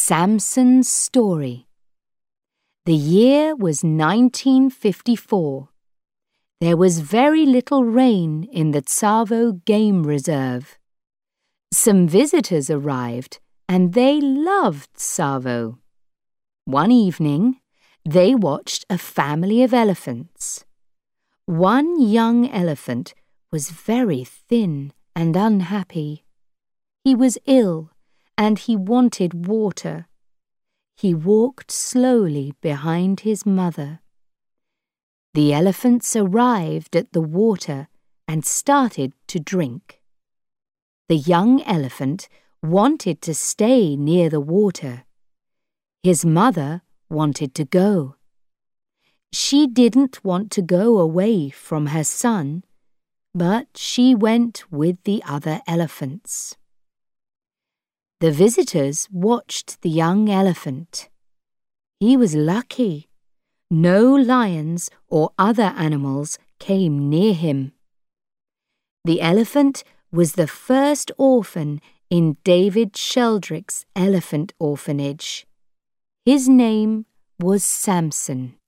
Samson's Story. The year was 1954. There was very little rain in the Tsavo Game Reserve. Some visitors arrived and they loved Tsavo. One evening, they watched a family of elephants. One young elephant was very thin and unhappy. He was ill and he wanted water. He walked slowly behind his mother. The elephants arrived at the water and started to drink. The young elephant wanted to stay near the water. His mother wanted to go. She didn't want to go away from her son, but she went with the other elephants. The visitors watched the young elephant. He was lucky. No lions or other animals came near him. The elephant was the first orphan in David Sheldrick's elephant orphanage. His name was Samson.